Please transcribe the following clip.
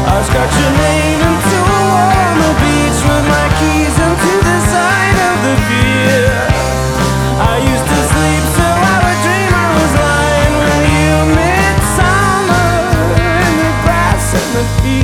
I scratch your name into on the beach with my keys.